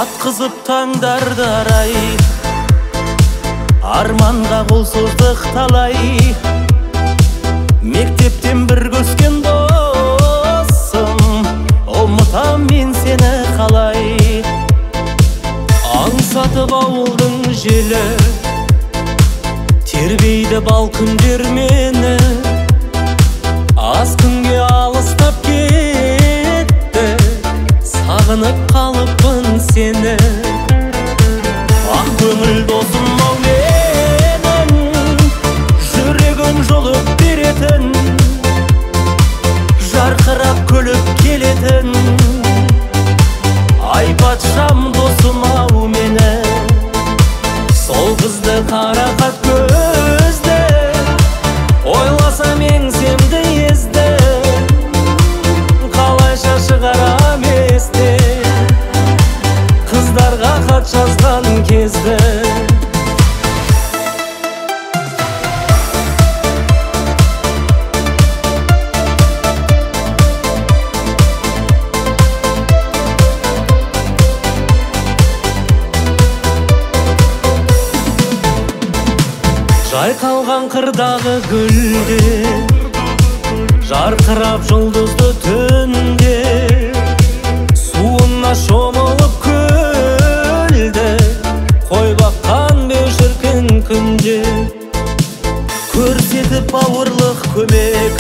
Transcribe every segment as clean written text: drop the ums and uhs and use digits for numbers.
атқызып таңдарды арай, арманға қол создық талай. Мектептен бір көскен досым, ұмытам мен сені қалай. Аңсатып ауылдың желі, тербейді бал күндер мені. Аз күнге алыстап кетті, сағынып қалыппын сені. Ақ көңіл досым-ау менің, жүрегін жұлып беретін, жарқырап күліп келетін. Ай патшам досым-ау мені, сол қызды қарақат көзді, ойласам еңсемді езді, қалайша шығарам есте, қыздарға хат жазған кезді. Жайқалған қырдағы гүлде, жарқырап жұлдызды түнде, суына шомылып күлді, қой баққан бешіркін күнде. Көрсетіп бауырлық көмек,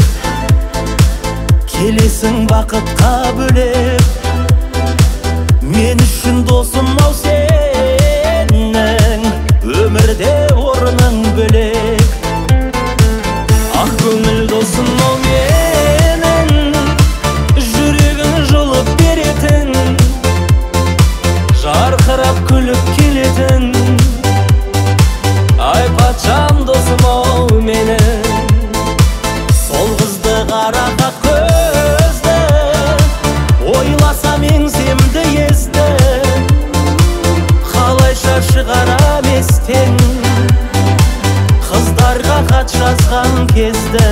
келесің бақытқа бөлеп. Мен үшін досым-ау сенің, өмірде орның бөлек. Ақ көңіл досым-ау менің, жүрегін жұлып беретін, жарқырап күліп келетін. Ай патшам досым-ау менің, сол қызды қарақат көзді, ойласам еңсемді езді, қалайша шығарам естен, қыздарға хат жазған кезді.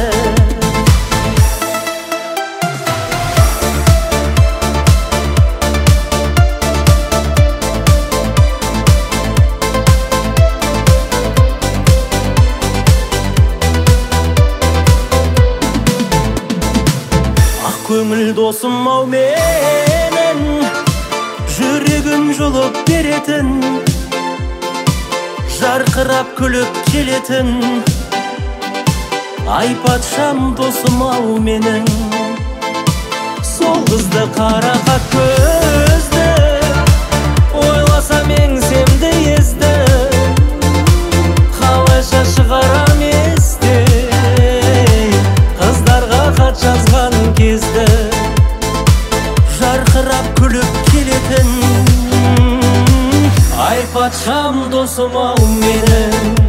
Ақ көңіл досым-ау менің, жүрегін жұлып беретін, жарқырап күліп келетін. Ай патшам досым-ау менің, сол қызды қарақат көзді, ойласам еңсемді езді, қалайша шығарам есте, қыздарға хат жазған кезді. Жарқырап күліп келетін, ай патшам досым-ау менің.